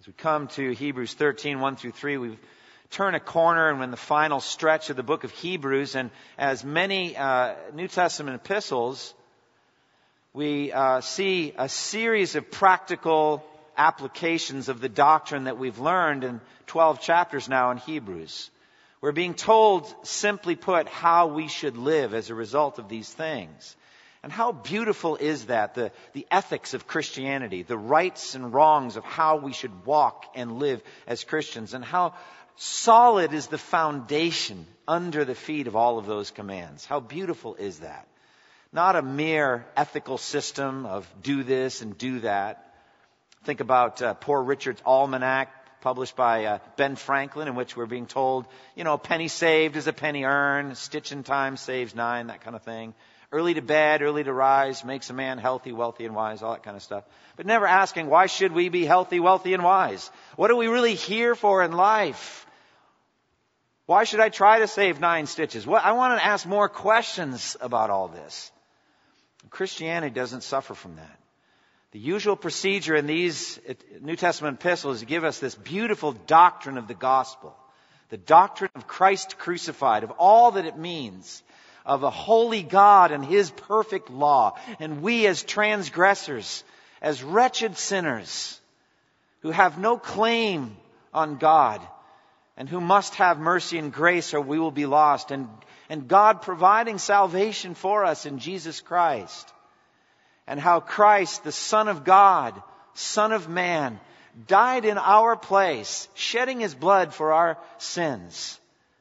As we come to Hebrews 13, 1 through 3, we turn a corner and we're in the final stretch of the book of Hebrews. And as many New Testament epistles, we see a series of practical applications of the doctrine that we've learned in 12 chapters now in Hebrews. We're being told, simply put, how we should live as a result of these things. And how beautiful is that, the ethics of Christianity, the rights and wrongs of how we should walk and live as Christians, and how solid is the foundation under the feet of all of those commands. How beautiful is that? Not a mere ethical system of do this and do that. Think about Poor Richard's Almanac, published by Ben Franklin, in which we're being told, a penny saved is a penny earned, a stitch in time saves 9, that kind of thing. Early to bed, early to rise, makes a man healthy, wealthy, and wise, all that kind of stuff. But never asking, why should we be healthy, wealthy, and wise? What are we really here for in life? Why should I try to save 9 stitches? I want to ask more questions about all this. Christianity doesn't suffer from that. The usual procedure in these New Testament epistles is to give us this beautiful doctrine of the gospel. The doctrine of Christ crucified, of all that it means, of a holy God and His perfect law. And we as transgressors, as wretched sinners, who have no claim on God, and who must have mercy and grace or we will be lost. And God providing salvation for us in Jesus Christ. And how Christ, the Son of God, Son of Man, died in our place, shedding His blood for our sins.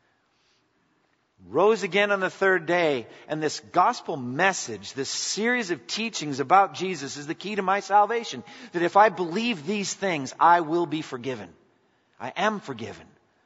Rose again on the 3rd day. And this gospel message, this series of teachings about Jesus is the key to my salvation. That if I believe these things, I will be forgiven. I am forgiven.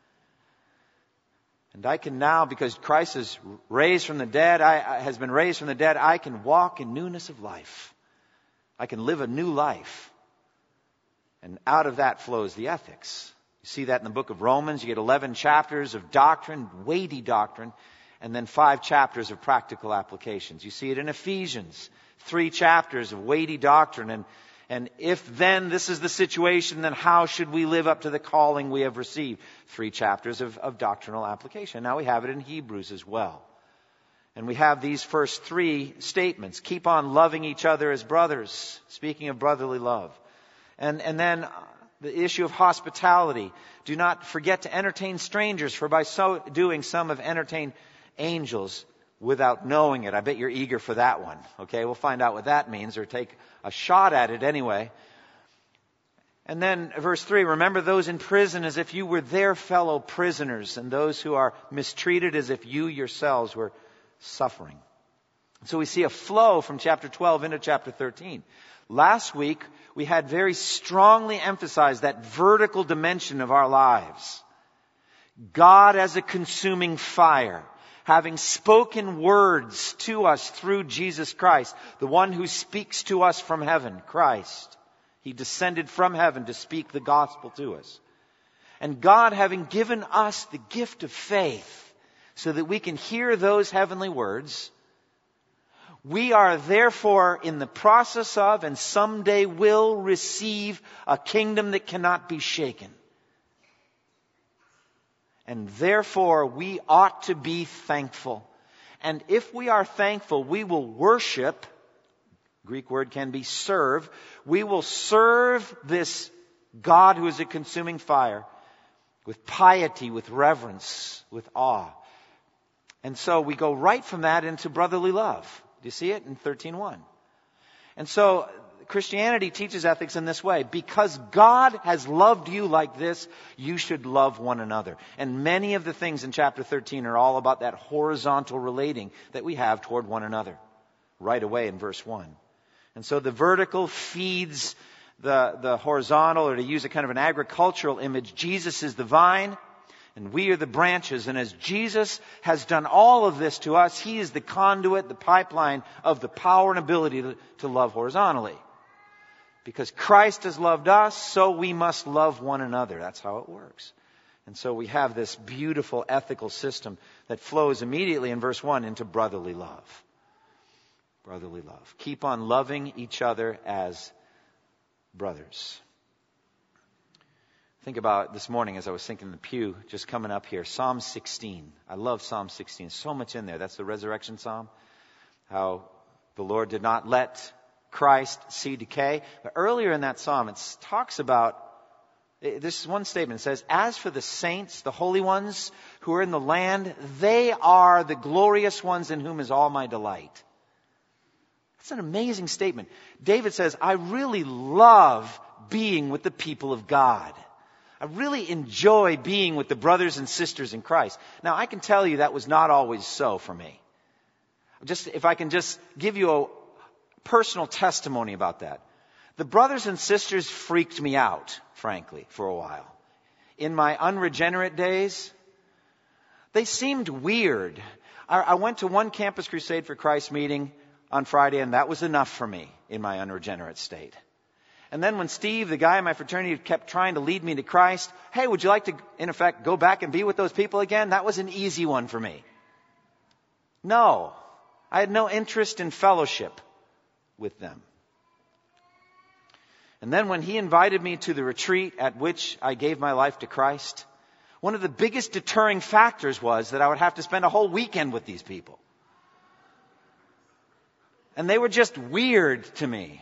And I can now, because Christ is raised from the dead, has been raised from the dead, I can walk in newness of life. I can live a new life. And out of that flows the ethics. You see that in the book of Romans. You get 11 chapters of doctrine, weighty doctrine, and then 5 chapters of practical applications. You see it in Ephesians, 3 chapters of weighty doctrine. And if then this is the situation, then how should we live up to the calling we have received? 3 chapters of doctrinal application. Now we have it in Hebrews as well. And we have these first 3 statements. Keep on loving each other as brothers. Speaking of brotherly love. And then the issue of hospitality. Do not forget to entertain strangers, for by so doing some have entertained angels without knowing it. I bet you're eager for that one. Okay, we'll find out what that means, or take a shot at it anyway. And then verse 3, remember those in prison as if you were their fellow prisoners, and those who are mistreated as if you yourselves were suffering. So we see a flow from chapter 12 into chapter 13. Last week, we had very strongly emphasized that vertical dimension of our lives. God as a consuming fire, having spoken words to us through Jesus Christ, the one who speaks to us from heaven, Christ. He descended from heaven to speak the gospel to us. And God having given us the gift of faith so that we can hear those heavenly words, we are therefore in the process of and someday will receive a kingdom that cannot be shaken. And therefore we ought to be thankful. And if we are thankful, we will worship. Greek word can be serve. We will serve this God who is a consuming fire with piety, with reverence, with awe. And so we go right from that into brotherly love. Do you see it in 13:1? And so Christianity teaches ethics in this way. Because God has loved you like this, you should love one another. And many of the things in chapter 13 are all about that horizontal relating that we have toward one another. Right away in verse 1. And so the vertical feeds the horizontal, or to use a kind of an agricultural image, Jesus is the vine and we are the branches. And as Jesus has done all of this to us, He is the conduit, the pipeline of the power and ability to love horizontally. Because Christ has loved us, so we must love one another. That's how it works. And so we have this beautiful ethical system that flows immediately in verse 1 into brotherly love. Brotherly love. Keep on loving each other as brothers. Think about this morning as I was thinking in the pew, just coming up here, Psalm 16. I love Psalm 16. So much in there. That's the resurrection psalm. How the Lord did not let Christ see decay. But earlier in that psalm, it talks about, this is one statement. It says, as for the saints, the holy ones who are in the land, they are the glorious ones in whom is all my delight. That's an amazing statement. David says, I really love being with the people of God. I really enjoy being with the brothers and sisters in Christ. Now, I can tell you that was not always so for me. If I can just give you a personal testimony about that. The brothers and sisters freaked me out, frankly, for a while. In my unregenerate days, they seemed weird. I went to one Campus Crusade for Christ meeting on Friday, and that was enough for me in my unregenerate state. And then when Steve, the guy in my fraternity, kept trying to lead me to Christ, hey, would you like to, in effect, go back and be with those people again? That was an easy one for me. No, I had no interest in fellowship with them. And then when he invited me to the retreat at which I gave my life to Christ, one of the biggest deterring factors was that I would have to spend a whole weekend with these people. And they were just weird to me.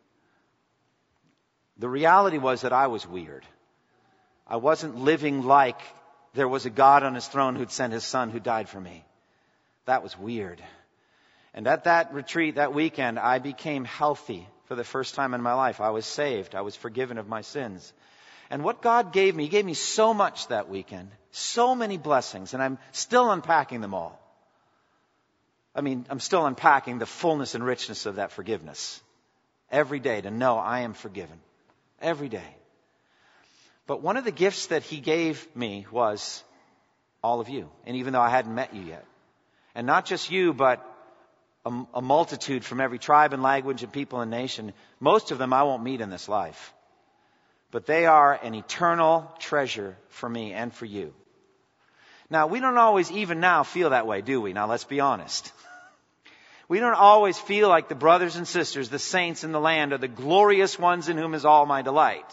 The reality was that I was weird. I wasn't living like there was a God on his throne who'd sent his son who died for me. That was weird. And at that retreat, that weekend, I became healthy for the first time in my life. I was saved. I was forgiven of my sins. And what God gave me, he gave me so much that weekend. So many blessings. And I'm still unpacking them all. I'm still unpacking the fullness and richness of that forgiveness. Every day to know I am forgiven. Every day. But one of the gifts that he gave me was all of you. And even though I hadn't met you yet. And not just you, but a multitude from every tribe and language and people and nation. Most of them I won't meet in this life. But they are an eternal treasure for me and for you. Now, we don't always even now feel that way, do we? Now, let's be honest. We don't always feel like the brothers and sisters, the saints in the land, are the glorious ones in whom is all my delight.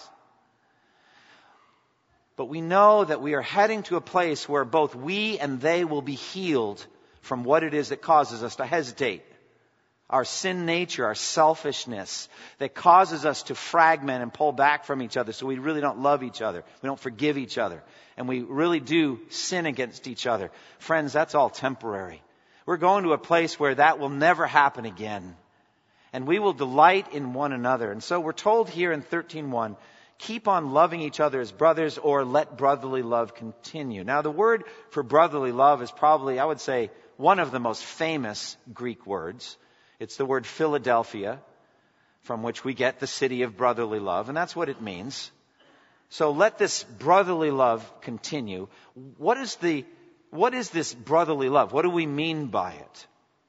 But we know that we are heading to a place where both we and they will be healed from what it is that causes us to hesitate. Our sin nature, our selfishness that causes us to fragment and pull back from each other so we really don't love each other. We don't forgive each other. And we really do sin against each other. Friends, that's all temporary. We're going to a place where that will never happen again. And we will delight in one another. And so we're told here in 13:1, keep on loving each other as brothers, or let brotherly love continue. Now the word for brotherly love is probably, I would say, one of the most famous Greek words. It's the word Philadelphia, from which we get the city of brotherly love. And that's what it means. So let this brotherly love continue. What is this brotherly love? What do we mean by it?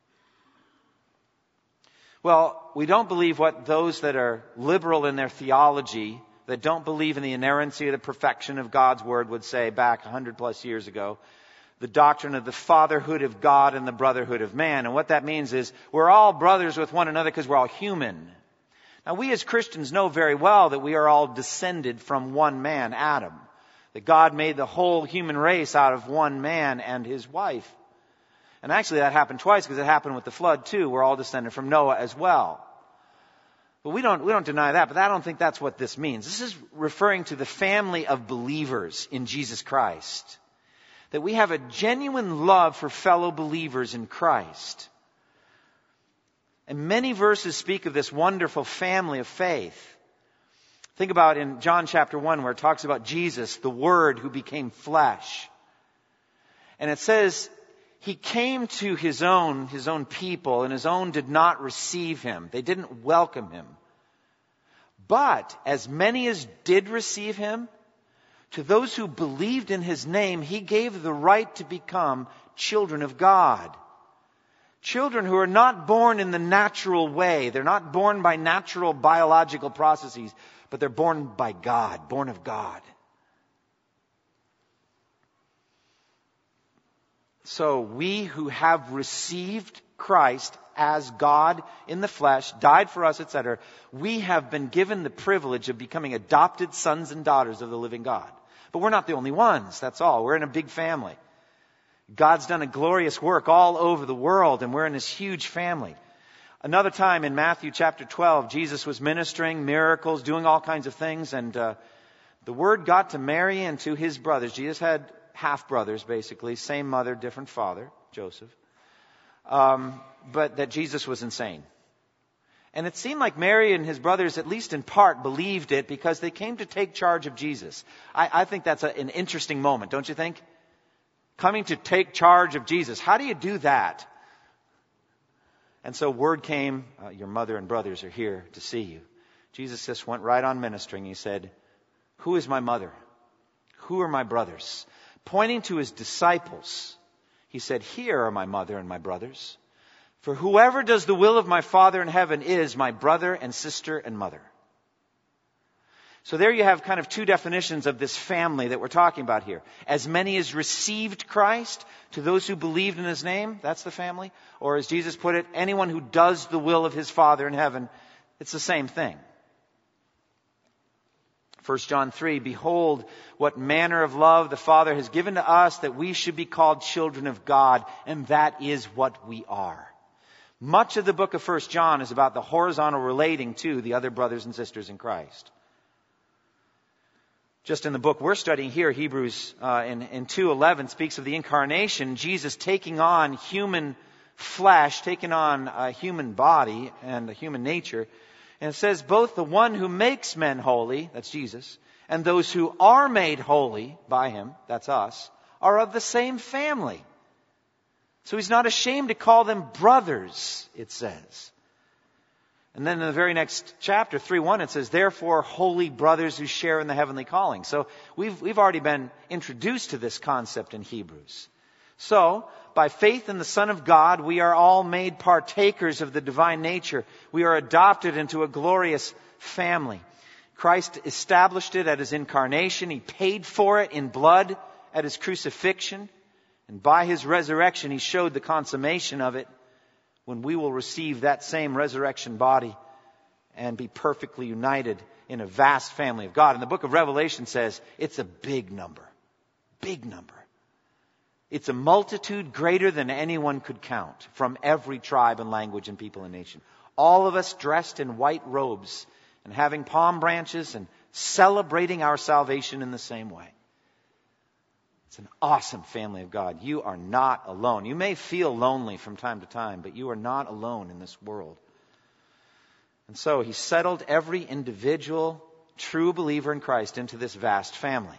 Well, we don't believe what those that are liberal in their theology, that don't believe in the inerrancy or the perfection of God's word would say back 100 plus years ago. The doctrine of the fatherhood of God and the brotherhood of man. And what that means is we're all brothers with one another because we're all human. Now we as Christians know very well that we are all descended from one man, Adam. That God made the whole human race out of one man and his wife. And actually that happened twice because it happened with the flood too. We're all descended from Noah as well. But we don't deny that, but I don't think that's what this means. This is referring to the family of believers in Jesus Christ. That we have a genuine love for fellow believers in Christ. And many verses speak of this wonderful family of faith. Think about in John chapter 1 where it talks about Jesus, the Word who became flesh. And it says, He came to His own people, and His own did not receive Him. They didn't welcome Him. But as many as did receive Him, to those who believed in His name, He gave the right to become children of God. Children who are not born in the natural way. They're not born by natural biological processes, but they're born by God, born of God. So we who have received Christ as God in the flesh, died for us, etc., we have been given the privilege of becoming adopted sons and daughters of the living God. But we're not the only ones, that's all. We're in a big family. God's done a glorious work all over the world, and we're in this huge family. Another time in Matthew chapter 12, Jesus was ministering, miracles, doing all kinds of things, and the word got to Mary and to his brothers. Jesus had half-brothers, basically, same mother, different father, Joseph. But that Jesus was insane. And it seemed like Mary and his brothers, at least in part, believed it because they came to take charge of Jesus. I think that's an interesting moment, don't you think? Coming to take charge of Jesus. How do you do that? And so word came, your mother and brothers are here to see you. Jesus just went right on ministering. He said, who is my mother? Who are my brothers? Pointing to his disciples, he said, here are my mother and my brothers. For whoever does the will of my Father in heaven is my brother and sister and mother. So there you have kind of two definitions of this family that we're talking about here. As many as received Christ, to those who believed in his name, that's the family. Or as Jesus put it, anyone who does the will of his Father in heaven, it's the same thing. 1 John 3, behold, what manner of love the Father has given to us that we should be called children of God, and that is what we are. Much of the book of 1 John is about the horizontal relating to the other brothers and sisters in Christ. Just in the book we're studying here, Hebrews in 2:11 speaks of the incarnation, Jesus taking on human flesh, taking on a human body and a human nature. And it says, both the one who makes men holy, that's Jesus, and those who are made holy by him, that's us, are of the same family. So he's not ashamed to call them brothers, it says. And then in the very next chapter, 3:1, it says, therefore, holy brothers who share in the heavenly calling. So we've already been introduced to this concept in Hebrews. So, by faith in the Son of God, we are all made partakers of the divine nature. We are adopted into a glorious family. Christ established it at his incarnation. He paid for it in blood at his crucifixion. And by his resurrection, he showed the consummation of it when we will receive that same resurrection body and be perfectly united in a vast family of God. And the book of Revelation says it's a big number. Big number. It's a multitude greater than anyone could count from every tribe and language and people and nation. All of us dressed in white robes and having palm branches and celebrating our salvation in the same way. It's an awesome family of God. You are not alone. You may feel lonely from time to time, but you are not alone in this world. And so he settled every individual true believer in Christ into this vast family.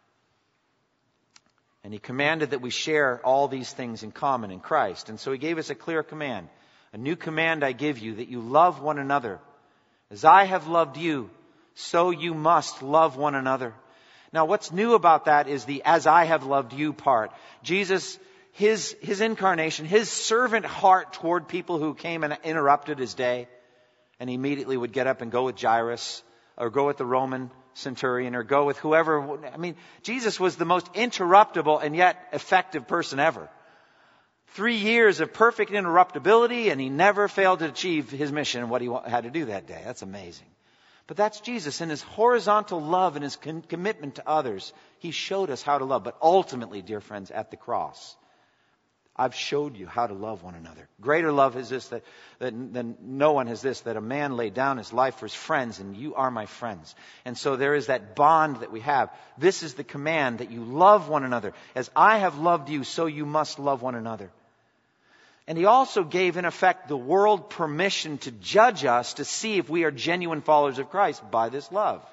And he commanded that we share all these things in common in Christ. And so he gave us a clear command. A new command I give you, that you love one another. As I have loved you, so you must love one another. Now what's new about that is the as I have loved you part. Jesus, his incarnation, his servant heart toward people who came and interrupted his day. And he immediately would get up and go with Jairus, or go with the Roman centurion, or go with whoever. I mean, Jesus was the most interruptible and yet effective person ever. 3 years of perfect interruptibility, and he never failed to achieve his mission and what he had to do that day. That's amazing. But that's Jesus in his horizontal love and his commitment to others. He showed us how to love. But ultimately, dear friends, at the cross, I've showed you how to love one another. Greater love is this than no one has this, that a man laid down his life for his friends, and you are my friends. And so there is that bond that we have. This is the command, that you love one another. As I have loved you, so you must love one another. And he also gave, in effect, the world permission to judge us to see if we are genuine followers of Christ by this love.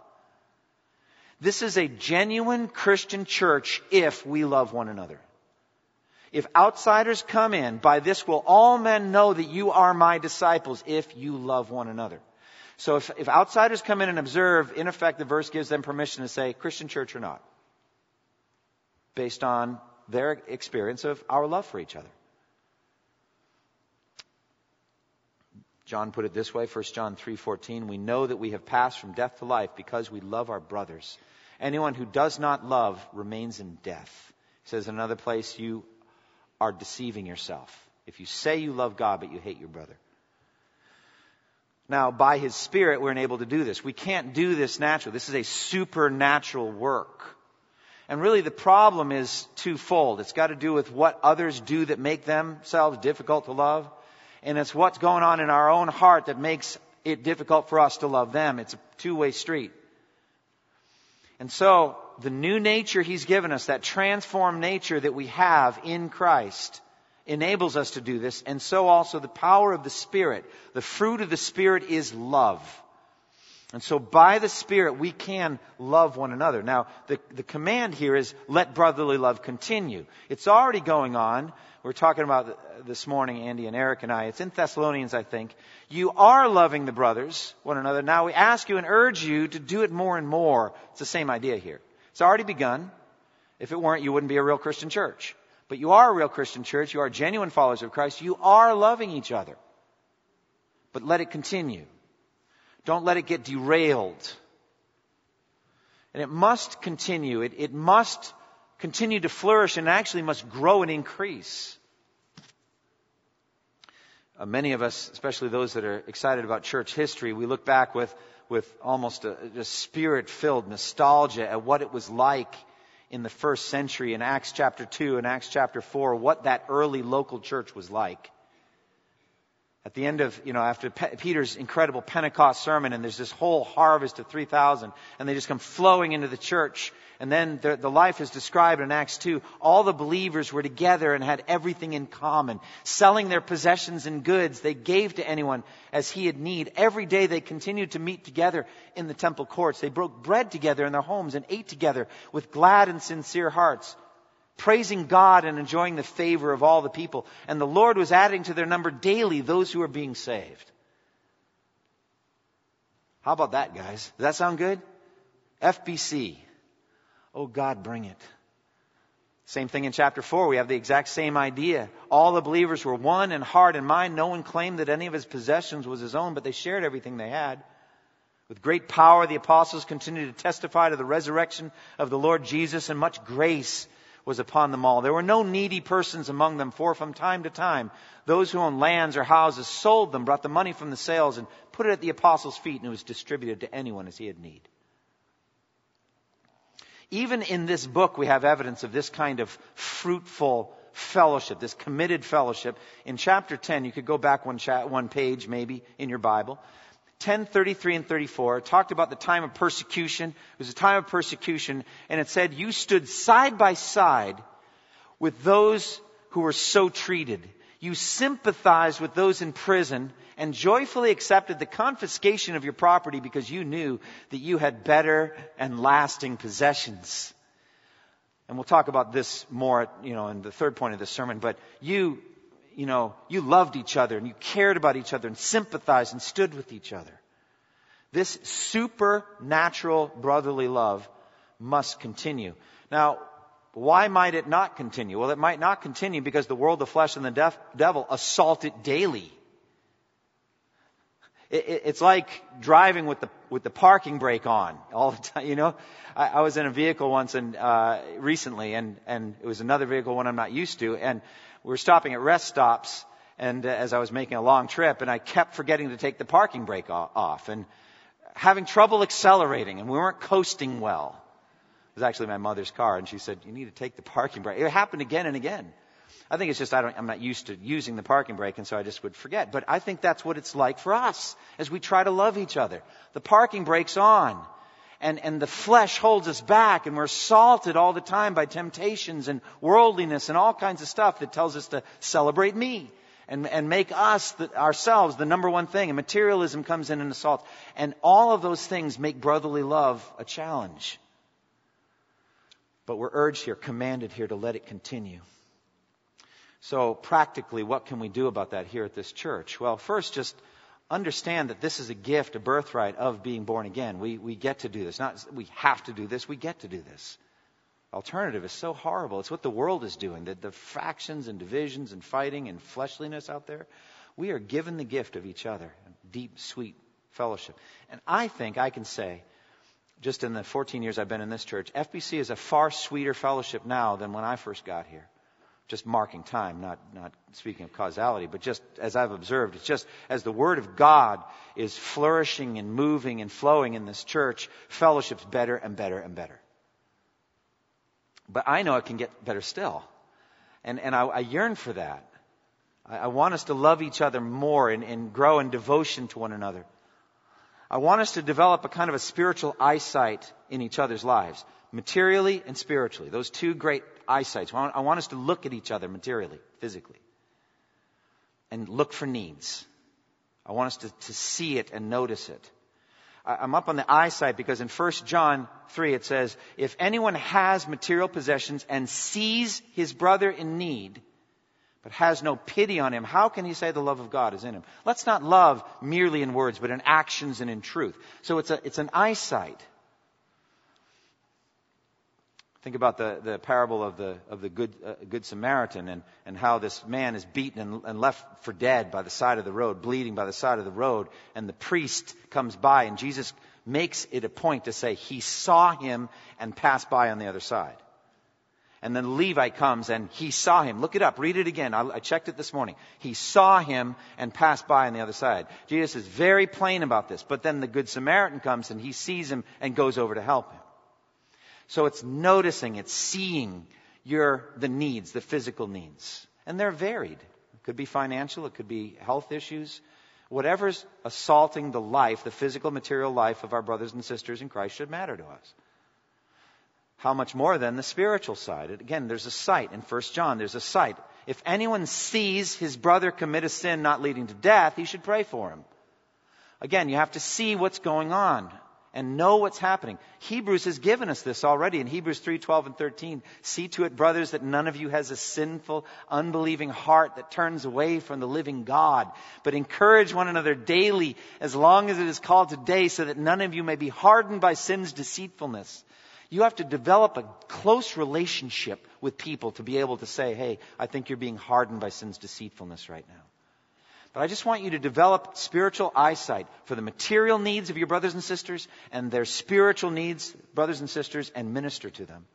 This is a genuine Christian church if we love one another. If outsiders come in, by this will all men know that you are my disciples, if you love one another. So if outsiders come in and observe, in effect, the verse gives them permission to say, Christian church or not, based on their experience of our love for each other. John put it this way, 1 John 3:14, we know that we have passed from death to life because we love our brothers. Anyone who does not love remains in death. He says in another place, you are deceiving yourself If you say you love God, but you hate your brother. Now, by His Spirit, we're enabled to do this. We can't do this naturally. This is a supernatural work. And really the problem is twofold. It's got to do with what others do that make themselves difficult to love. And it's what's going on in our own heart that makes it difficult for us to love them. It's a two-way street. And so, the new nature He's given us, that transformed nature that we have in Christ, enables us to do this. And so also the power of the Spirit. The fruit of the Spirit is love. And so by the Spirit, we can love one another. Now, the command here is, let brotherly love continue. It's already going on. We're talking about this morning, Andy and Eric and I. It's in Thessalonians, I think. You are loving the brothers, one another. Now we ask you and urge you to do it more and more. It's the same idea here. It's already begun. If it weren't, you wouldn't be a real Christian church. But you are a real Christian church. You are genuine followers of Christ. You are loving each other. But let it continue. Don't let it get derailed. And it must continue. It must continue to flourish and actually must grow and increase. Many of us, especially those that are excited about church history, we look back with almost a spirit-filled nostalgia at what it was like in the first century in Acts chapter 2 and Acts chapter 4, what that early local church was like. At the end of, after Peter's incredible Pentecost sermon, and there's this whole harvest of 3,000, and they just come flowing into the church. And then the life is described in Acts 2. All the believers were together and had everything in common. Selling their possessions and goods, they gave to anyone as he had need. Every day they continued to meet together in the temple courts. They broke bread together in their homes and ate together with glad and sincere hearts, praising God and enjoying the favor of all the people. And the Lord was adding to their number daily those who were being saved. How about that, guys? Does that sound good? FBC. Oh, God, bring it. Same thing in chapter 4. We have the exact same idea. All the believers were one in heart and mind. No one claimed that any of his possessions was his own, but they shared everything they had. With great power, the apostles continued to testify to the resurrection of the Lord Jesus, and much grace was upon them all. There were no needy persons among them, for from time to time, those who owned lands or houses sold them, brought the money from the sales, and put it at the apostles' feet, and it was distributed to anyone as he had need. Even in this book, we have evidence of this kind of fruitful fellowship, this committed fellowship. In chapter 10, you could go back one page maybe in your Bible. 10:33 and 34 talked about the time of persecution. It was a time of persecution, and it said, you stood side by side with those who were so treated. You sympathized with those in prison and joyfully accepted the confiscation of your property because you knew that you had better and lasting possessions. And we'll talk about this more, in the third point of this sermon, but you loved each other and you cared about each other and sympathized and stood with each other. This supernatural brotherly love must continue. Now, why might it not continue? Well, it might not continue because the world, the flesh, and the devil assault it daily. It's like driving with the parking brake on all the time. I was in a vehicle once recently, and it was another vehicle, one I'm not used to, and we were stopping at rest stops, and as I was making a long trip, and I kept forgetting to take the parking brake off, and having trouble accelerating, and we weren't coasting well. It was actually my mother's car, and she said, you need to take the parking brake. It happened again and again. I think it's just I'm not used to using the parking brake, and so I just would forget. But I think that's what it's like for us as we try to love each other. The parking brake's on, and the flesh holds us back, and we're assaulted all the time by temptations and worldliness and all kinds of stuff that tells us to celebrate me and make us ourselves the number one thing. And materialism comes in and assaults. And all of those things make brotherly love a challenge. But we're urged here, commanded here to let it continue. So practically, what can we do about that here at this church? Well, first, just understand that this is a gift, a birthright of being born again. We get to do this. Not we have to do this, we get to do this. Alternative is so horrible. It's what the world is doing. The factions and divisions and fighting and fleshliness out there. We are given the gift of each other. Deep, sweet fellowship. And I think I can say, just in the 14 years I've been in this church, FBC is a far sweeter fellowship now than when I first got here. Just marking time, not speaking of causality, but just as I've observed, it's just as the Word of God is flourishing and moving and flowing in this church, fellowship's better and better and better. But I know it can get better still. And I yearn for that. I want us to love each other more and grow in devotion to one another. I want us to develop a kind of a spiritual eyesight in each other's lives, materially and spiritually. Those two great eyesights. I want us to look at each other materially, physically, and look for needs. I want us to see it and notice it. I'm up on the eyesight because in 1 John 3 it says, if anyone has material possessions and sees his brother in need, but has no pity on him, how can he say the love of God is in him? Let's not love merely in words, but in actions and in truth. So it's an eyesight. Think about the parable of the good Samaritan and how this man is beaten and left for dead by the side of the road, bleeding by the side of the road, and the priest comes by, and Jesus makes it a point to say he saw him and passed by on the other side. And then the Levite comes and he saw him. Look it up. Read it again. I checked it this morning. He saw him and passed by on the other side. Jesus is very plain about this. But then the Good Samaritan comes and he sees him and goes over to help him. So it's noticing, it's seeing the needs, the physical needs. And they're varied. It could be financial. It could be health issues. Whatever's assaulting the life, the physical, material life of our brothers and sisters in Christ should matter to us. How much more than the spiritual side? Again, there's a sight. In 1 John, there's a sight. If anyone sees his brother commit a sin not leading to death, he should pray for him. Again, you have to see what's going on and know what's happening. Hebrews has given us this already in Hebrews 3:12 and 13. See to it, brothers, that none of you has a sinful, unbelieving heart that turns away from the living God. But encourage one another daily as long as it is called today, so that none of you may be hardened by sin's deceitfulness. You have to develop a close relationship with people to be able to say, hey, I think you're being hardened by sin's deceitfulness right now. But I just want you to develop spiritual eyesight for the material needs of your brothers and sisters and their spiritual needs, brothers and sisters, and minister to them.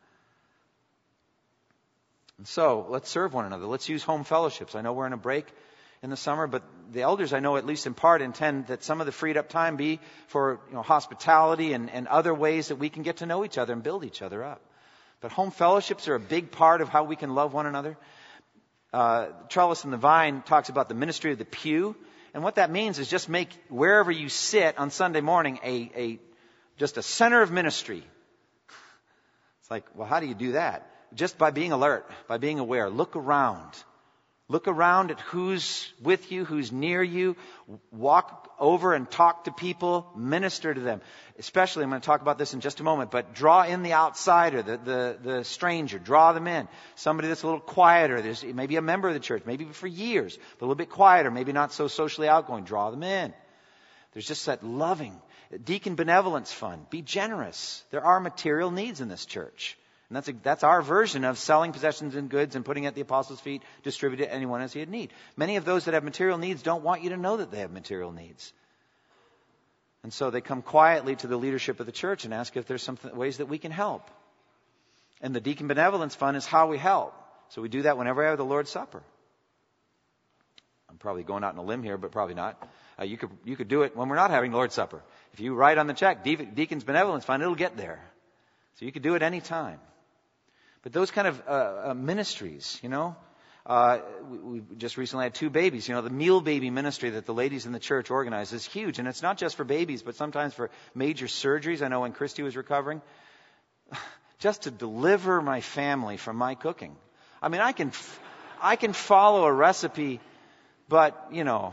And so, let's serve one another. Let's use home fellowships. I know we're in a break in the summer, but the elders, I know, at least in part, intend that some of the freed up time be for hospitality and other ways that we can get to know each other and build each other up. But home fellowships are a big part of how we can love one another. Trellis and the Vine talks about the ministry of the pew, and what that means is just make wherever you sit on Sunday morning just a center of ministry. It's like, well, how do you do that? Just by being alert, by being aware. Look around. Look around at who's with you, who's near you. Walk over and talk to people. Minister to them. Especially, I'm going to talk about this in just a moment, but draw in the outsider, the stranger. Draw them in. Somebody that's a little quieter. There's maybe a member of the church, maybe for years, but a little bit quieter, maybe not so socially outgoing. Draw them in. There's just that loving. Deacon Benevolence Fund. Be generous. There are material needs in this church. And that's our version of selling possessions and goods and putting it at the apostles' feet, distribute it to anyone as he had need. Many of those that have material needs don't want you to know that they have material needs. And so they come quietly to the leadership of the church and ask if there's some ways that we can help. And the Deacon Benevolence Fund is how we help. So we do that whenever we have the Lord's Supper. I'm probably going out on a limb here, but probably not. You could do it when we're not having Lord's Supper. If you write on the check, Deacon's Benevolence Fund, it'll get there. So you could do it any time. But those kind of ministries, we just recently had 2 babies. The meal baby ministry that the ladies in the church organize is huge. And it's not just for babies, but sometimes for major surgeries. I know when Christy was recovering, just to deliver my family from my cooking. I mean, I can follow a recipe, but,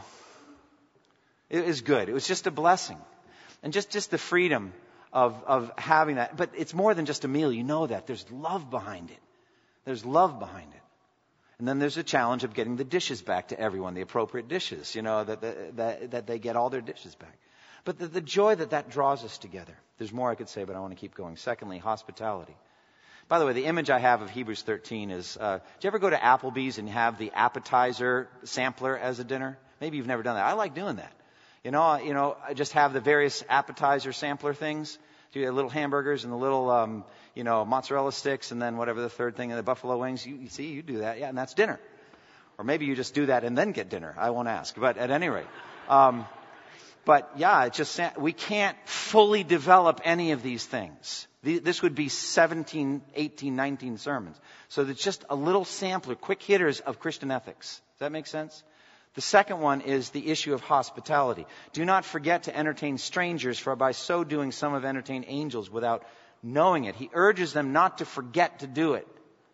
it was good. It was just a blessing. And just the freedom of having that. But it's more than just a meal. You know that. There's love behind it. There's love behind it. And then there's a challenge of getting the dishes back to everyone, the appropriate dishes, that they get all their dishes back. But the joy that draws us together. There's more I could say, but I want to keep going. Secondly, hospitality. By the way, the image I have of Hebrews 13 is, do you ever go to Applebee's and have the appetizer sampler as a dinner? Maybe you've never done that. I like doing that. Just have the various appetizer sampler things. Do you little hamburgers and the little, mozzarella sticks and then whatever the third thing, and the buffalo wings? You do that. Yeah, and that's dinner. Or maybe you just do that and then get dinner. I won't ask. But at any rate. But yeah, we can't fully develop any of these things. This would be 17, 18, 19 sermons. So it's just a little sampler, quick hitters of Christian ethics. Does that make sense? The second one is the issue of hospitality. Do not forget to entertain strangers, for by so doing some have entertained angels without knowing it. He urges them not to forget to do it.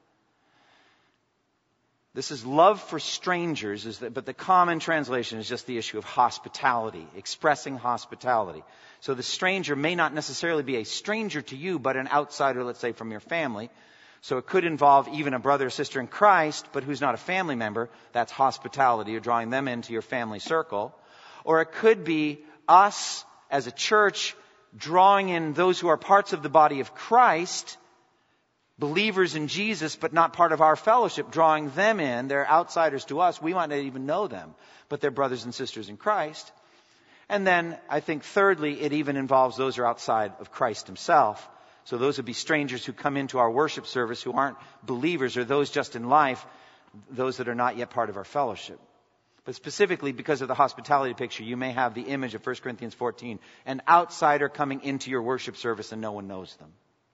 This is love for strangers, but the common translation is just the issue of hospitality, expressing hospitality. So the stranger may not necessarily be a stranger to you, but an outsider, let's say, from your family. So it could involve even a brother or sister in Christ, but who's not a family member. That's hospitality. You're drawing them into your family circle. Or it could be us as a church drawing in those who are parts of the body of Christ, believers in Jesus, but not part of our fellowship, drawing them in. They're outsiders to us. We might not even know them, but they're brothers and sisters in Christ. And then I think thirdly, it even involves those who are outside of Christ himself. So those would be strangers who come into our worship service who aren't believers, or those just in life, those that are not yet part of our fellowship. But specifically because of the hospitality picture, you may have the image of 1 Corinthians 14, an outsider coming into your worship service and no one knows them.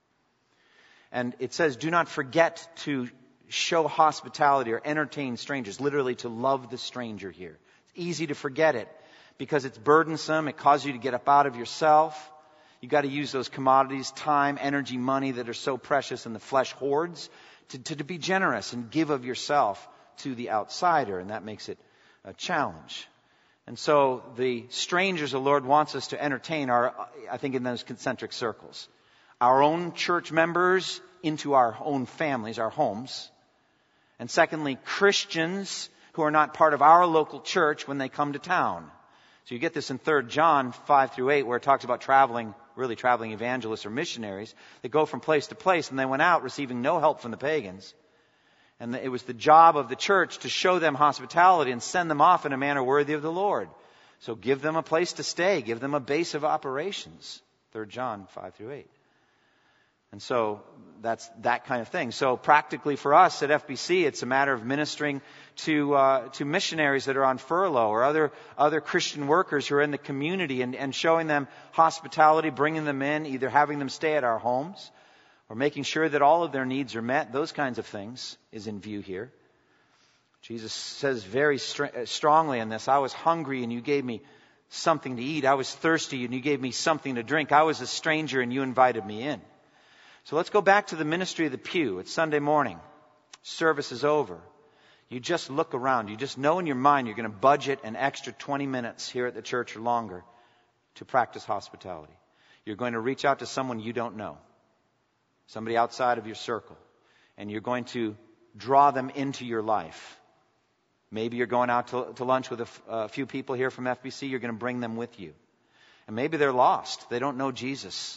And it says, do not forget to show hospitality or entertain strangers, literally to love the stranger here. It's easy to forget it because it's burdensome. It causes you to get up out of yourself. You got to use those commodities, time, energy, money that are so precious and the flesh hoards to be generous and give of yourself to the outsider. And that makes it a challenge. And so the strangers the Lord wants us to entertain are, I think, in those concentric circles. Our own church members into our own families, our homes. And secondly, Christians who are not part of our local church when they come to town. So you get this in 3 John 5-8, where it talks about traveling evangelists or missionaries that go from place to place, and they went out receiving no help from the pagans. And it was the job of the church to show them hospitality and send them off in a manner worthy of the Lord. So give them a place to stay, give them a base of operations. 3 John 5-8. And so that's that kind of thing. So practically for us at FBC, it's a matter of ministering to missionaries that are on furlough or other Christian workers who are in the community and showing them hospitality, bringing them in, either having them stay at our homes or making sure that all of their needs are met. Those kinds of things is in view here. Jesus says very strongly in this, I was hungry and you gave me something to eat. I was thirsty and you gave me something to drink. I was a stranger and you invited me in. So let's go back to the ministry of the pew. It's Sunday morning. Service is over. You just look around. You just know in your mind you're going to budget an extra 20 minutes here at the church or longer to practice hospitality. You're going to reach out to someone you don't know, somebody outside of your circle, and you're going to draw them into your life. Maybe you're going out to lunch with a few people here from FBC. You're going to bring them with you. And maybe they're lost. They don't know Jesus.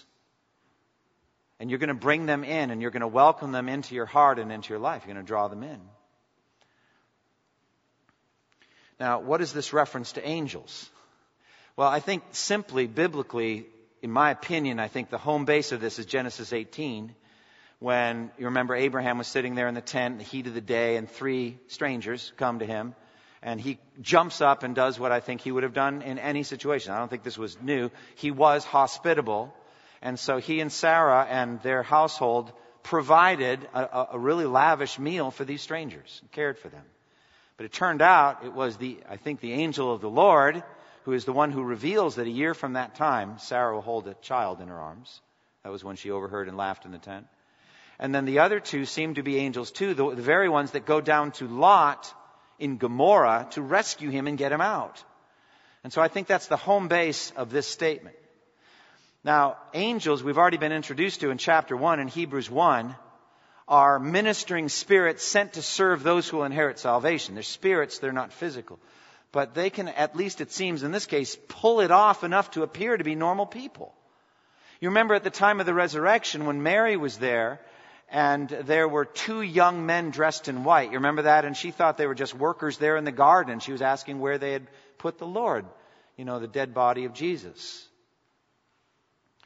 And you're going to bring them in and you're going to welcome them into your heart and into your life. You're going to draw them in. Now, what is this reference to angels? Well, I think simply, biblically, in my opinion, I think the home base of this is Genesis 18, when you remember Abraham was sitting there in the tent in the heat of the day and 3 strangers come to him. And he jumps up and does what I think he would have done in any situation. I don't think this was new. He was hospitable. And so he and Sarah and their household provided a really lavish meal for these strangers and cared for them. But it turned out it was the angel of the Lord, who is the one who reveals that a year from that time, Sarah will hold a child in her arms. That was when she overheard and laughed in the tent. And then the other 2 seem to be angels too, the very ones that go down to Lot in Gomorrah to rescue him and get him out. And so I think that's the home base of this statement. Now, angels, we've already been introduced to in chapter 1 in Hebrews 1, are ministering spirits sent to serve those who will inherit salvation. They're spirits, they're not physical. But they can, at least it seems in this case, pull it off enough to appear to be normal people. You remember at the time of the resurrection when Mary was there and there were 2 young men dressed in white. You remember that? And she thought they were just workers there in the garden. She was asking where they had put the Lord, the dead body of Jesus.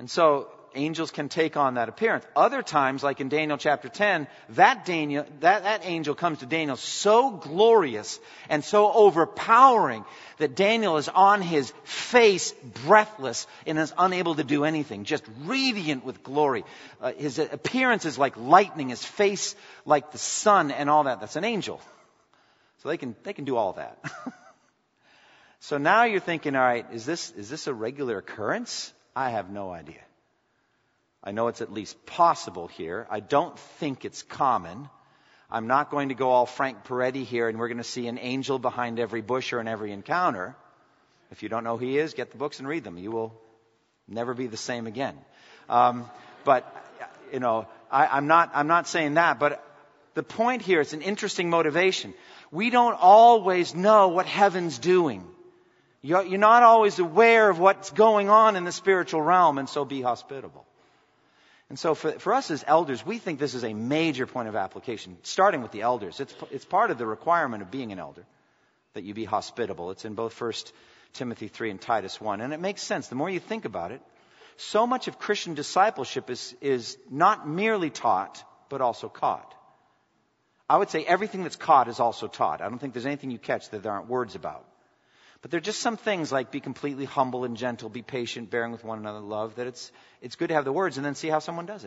And so angels can take on that appearance. Other times, like in Daniel chapter 10, that angel comes to Daniel so glorious and so overpowering that Daniel is on his face breathless and is unable to do anything, just radiant with glory. His appearance is like lightning, his face like the sun and all that. That's an angel. So they can do all that. So now you're thinking, all right, is this a regular occurrence? I have no idea. I know it's at least possible here. I don't think it's common. I'm not going to go all Frank Peretti here and we're going to see an angel behind every bush or in every encounter. If you don't know who he is, get the books and read them. You will never be the same again. But I'm not saying that. But the point here, it's an interesting motivation. We don't always know what heaven's doing. You're not always aware of what's going on in the spiritual realm, and so be hospitable. And so for us as elders, we think this is a major point of application, starting with the elders. It's part of the requirement of being an elder, that you be hospitable. It's in both 1 Timothy 3 and Titus 1. And it makes sense. The more you think about it, so much of Christian discipleship is not merely taught, but also caught. I would say everything that's caught is also taught. I don't think there's anything you catch that there aren't words about. But there are just some things like be completely humble and gentle, be patient, bearing with one another, love, that it's good to have the words and then see how someone does it.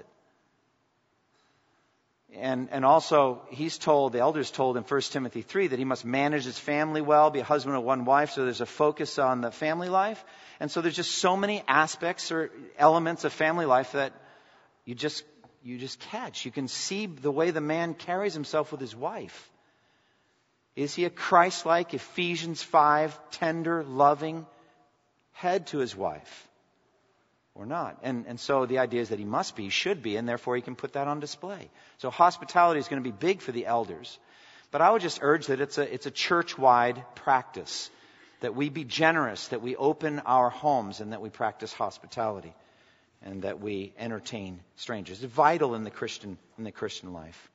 And also, the elder's told in 1 Timothy 3 that he must manage his family well, be a husband of one wife, so there's a focus on the family life. And so there's just so many aspects or elements of family life that you just catch. You can see the way the man carries himself with his wife. Is he a Christ-like, Ephesians 5, tender, loving head to his wife? Or not? And so the idea is that he must be, he should be, and therefore he can put that on display. So hospitality is going to be big for the elders. But I would just urge that it's a church-wide practice. That we be generous, that we open our homes, and that we practice hospitality. And that we entertain strangers. It's vital in the Christian life.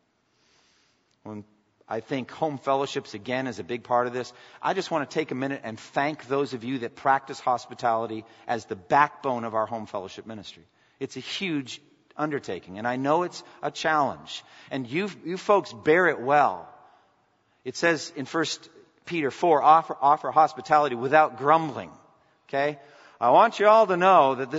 When I think home fellowships, again, is a big part of this. I just want to take a minute and thank those of you that practice hospitality as the backbone of our home fellowship ministry. It's a huge undertaking, and I know it's a challenge. And you folks bear it well. It says in 1 Peter 4, offer hospitality without grumbling. Okay? I want you all to know that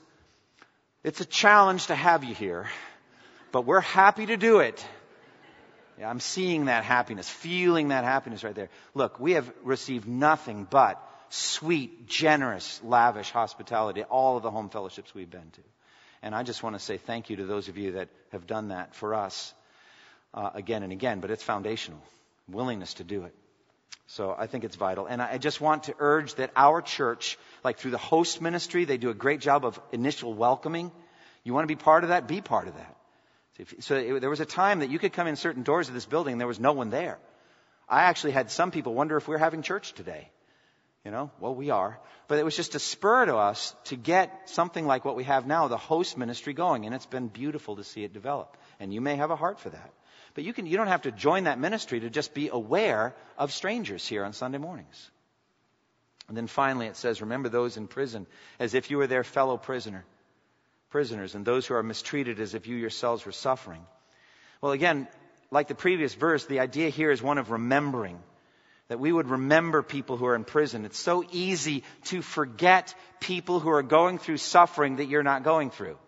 it's a challenge to have you here, but we're happy to do it. Yeah, I'm seeing that happiness, feeling that happiness right there. Look, we have received nothing but sweet, generous, lavish hospitality at all of the home fellowships we've been to. And I just want to say thank you to those of you that have done that for us again and again. But it's foundational, willingness to do it. So I think it's vital. And I just want to urge that our church, like through the host ministry, they do a great job of initial welcoming. You want to be part of that? Be part of that. So there was a time that you could come in certain doors of this building and there was no one there. I actually had some people wonder if we're having church today. Well, we are. But it was just a spur to us to get something like what we have now, the host ministry going. And it's been beautiful to see it develop. And you may have a heart for that. But you don't have to join that ministry to just be aware of strangers here on Sunday mornings. And then finally it says, remember those in prison as if you were their fellow prisoners, and those who are mistreated as if you yourselves were suffering. Well, again, like the previous verse, the idea here is one of remembering. That we would remember people who are in prison. It's so easy to forget people who are going through suffering that you're not going through.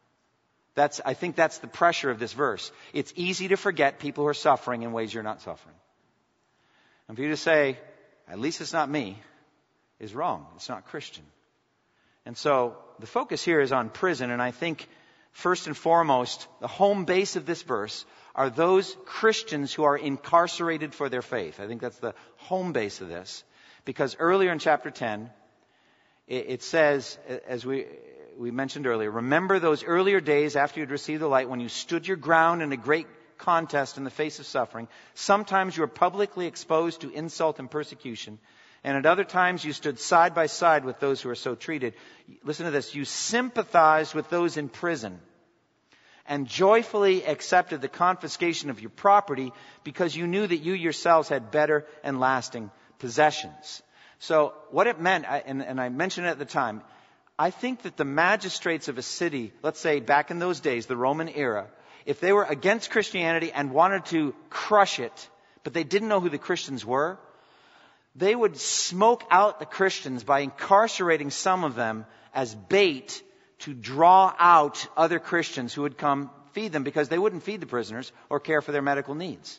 I think that's the pressure of this verse. It's easy to forget people who are suffering in ways you're not suffering. And for you to say, at least it's not me, is wrong. It's not Christian. And so the focus here is on prison, and I think first and foremost, the home base of this verse are those Christians who are incarcerated for their faith. I think that's the home base of this. Because earlier in chapter 10, it says, as we mentioned earlier, remember those earlier days after you'd received the light when you stood your ground in a great contest in the face of suffering. Sometimes you were publicly exposed to insult and persecution. And at other times you stood side by side with those who are so treated. Listen to this. You sympathized with those in prison and joyfully accepted the confiscation of your property because you knew that you yourselves had better and lasting possessions. So what it meant, and I mentioned it at the time, I think that the magistrates of a city, let's say back in those days, the Roman era, if they were against Christianity and wanted to crush it, but they didn't know who the Christians were, they would smoke out the Christians by incarcerating some of them as bait to draw out other Christians who would come feed them, because they wouldn't feed the prisoners or care for their medical needs.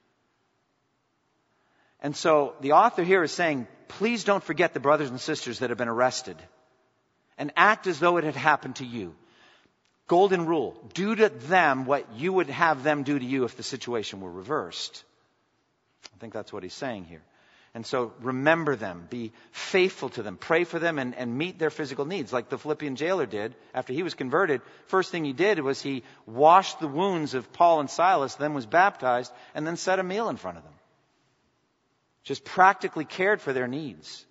And so the author here is saying, please don't forget the brothers and sisters that have been arrested, and act as though it had happened to you. Golden rule: do to them what you would have them do to you if the situation were reversed. I think that's what he's saying here. And so remember them, be faithful to them, pray for them, and meet their physical needs, like the Philippian jailer did after he was converted. First thing he did was he washed the wounds of Paul and Silas, then was baptized, and then set a meal in front of them. Just practically cared for their needs.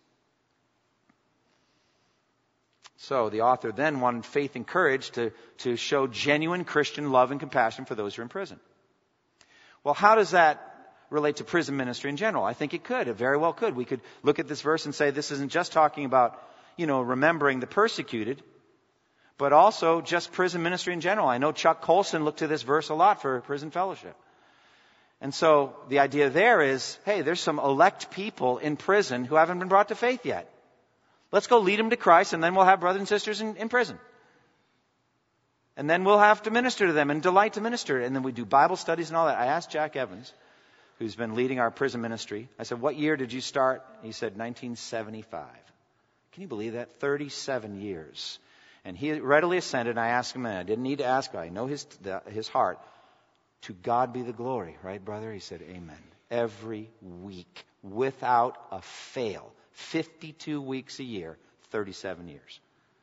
So the author then wanted faith and courage to show genuine Christian love and compassion for those who are in prison. Well, how does that relate to prison ministry in general? I think it could. It very well could. We could look at this verse and say this isn't just talking about, remembering the persecuted, but also just prison ministry in general. I know Chuck Colson looked to this verse a lot for prison fellowship. And so the idea there is, hey, there's some elect people in prison who haven't been brought to faith yet. Let's go lead them to Christ, and then we'll have brothers and sisters in prison. And then we'll have to minister to them and delight to minister. And then we do Bible studies and all that. I asked Jack Evans, who's been leading our prison ministry, I said, what year did you start? He said, 1975. Can you believe that? 37 years. And he readily assented, and I asked him, and I didn't need to ask, I know his heart. To God be the glory, right, brother? He said, amen. Every week, without a fail. 52 weeks a year, 37 years.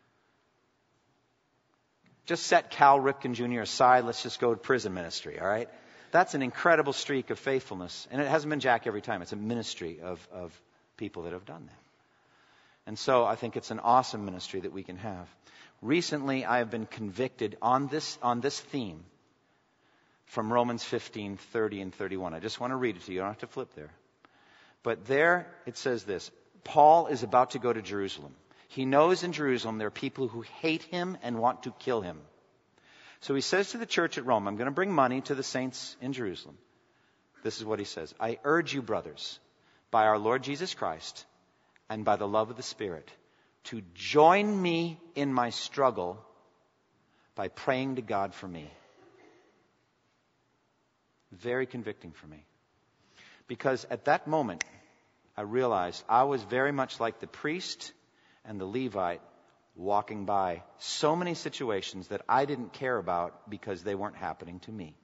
Just set Cal Ripken Jr. aside. Let's just go to prison ministry, all right? That's an incredible streak of faithfulness. And it hasn't been Jack every time. It's a ministry of people that have done that. And so I think it's an awesome ministry that we can have. Recently, I have been convicted on this theme from Romans 15, 30 and 31. I just want to read it to you. You don't have to flip there. But there it says this. Paul is about to go to Jerusalem. He knows in Jerusalem there are people who hate him and want to kill him. So he says to the church at Rome, I'm going to bring money to the saints in Jerusalem. This is what he says. I urge you, brothers, by our Lord Jesus Christ and by the love of the Spirit, to join me in my struggle by praying to God for me. Very convicting for me. Because at that moment, I realized I was very much like the priest and the Levite walking by so many situations that I didn't care about because they weren't happening to me.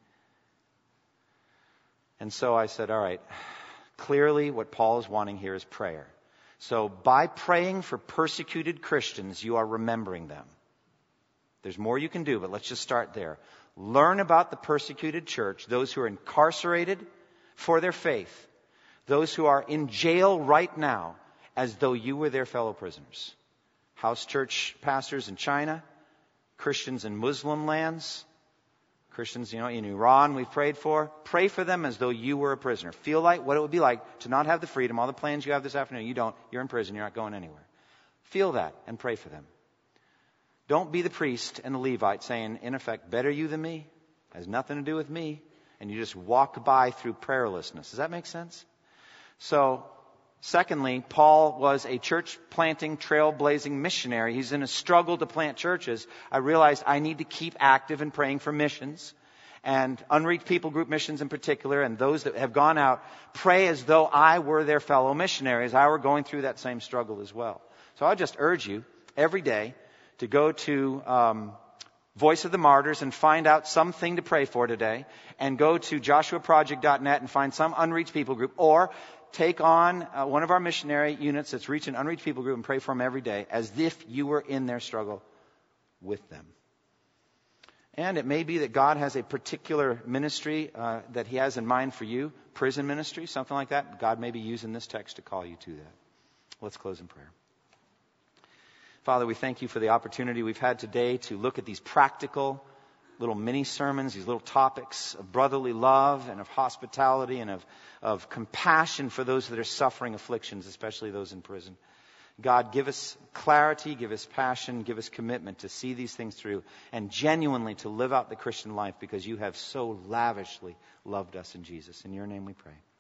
And so I said, all right, clearly what Paul is wanting here is prayer. So by praying for persecuted Christians, you are remembering them. There's more you can do, but let's just start there. Learn about the persecuted church, those who are incarcerated for their faith, those who are in jail right now, as though you were their fellow prisoners. House church pastors in China, Christians in Muslim lands, Christians, in Iran we've prayed for. Pray for them as though you were a prisoner. Feel like what it would be like to not have the freedom, all the plans you have this afternoon, you don't. You're in prison, you're not going anywhere. Feel that and pray for them. Don't be the priest and the Levite saying, in effect, better you than me, has nothing to do with me, and you just walk by through prayerlessness. Does that make sense? So, secondly, Paul was a church-planting, trailblazing missionary. He's in a struggle to plant churches. I realized I need to keep active in praying for missions, and unreached people group missions in particular, and those that have gone out, pray as though I were their fellow missionaries. I were going through that same struggle as well. So I just urge you every day to go to Voice of the Martyrs and find out something to pray for today, and go to joshuaproject.net and find some unreached people group, or take on one of our missionary units that's reaching an unreached people group and pray for them every day as if you were in their struggle with them. And it may be that God has a particular ministry that He has in mind for you, prison ministry, something like that. God may be using this text to call you to that. Let's close in prayer. Father, we thank you for the opportunity we've had today to look at these practical little mini sermons, these little topics of brotherly love and of hospitality and of compassion for those that are suffering afflictions, especially those in prison. God, give us clarity, give us passion, give us commitment to see these things through and genuinely to live out the Christian life because you have so lavishly loved us in Jesus. In your name we pray.